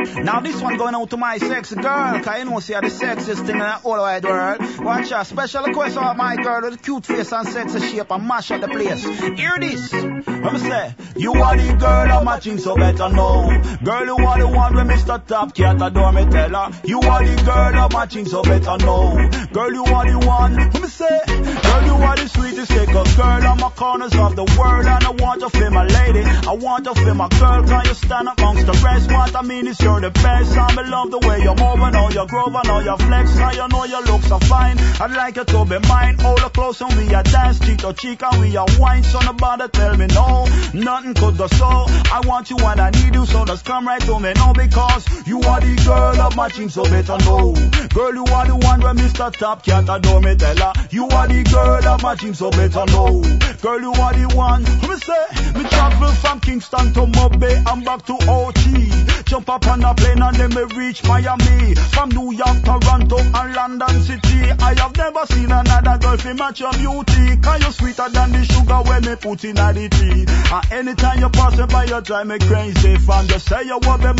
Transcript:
Now this one going out to my sexy girl, cause you know she are the sexiest thing in the whole wide world. Watch out, special request of my girl with a cute face and sexy shape and mash up the place. Hear this, let me say, you are the girl of my jeans, so better know. Girl, you are the one with Mr. Top Cat, adore me, tell her. You are the girl of my jeans, so better know. Girl, you are the one, let me say, girl, you are the sweetest cake, girl on my corners of the world, and I want to feel my lady. I want to feel my girl, can you stand amongst the rest? What I mean is you're the best, and I love the way you're moving, how you groove and how you flex, and you know your looks are fine. I'd like you to be mine, hold her close and we are dance, cheek to cheek and we are wine, so nobody tell me no, nothing could go so. I want you and I need you, so just come right to me now, because you are the girl of my dreams, so better know. Girl, you are the one where Mr. Top Cat adore me, tell her. You are the girl of my dreams, so better know. Girl, you are the one, let me say, me travel from Kingston to Mobay and back to OT. Jump up on a plane and then me reach Miami. From New York, Toronto and London City. I have never seen another girl fi match your beauty. Cause you're sweeter than the sugar when me put in a the tea. And anytime you pass me by, you drive me crazy. From just say you want me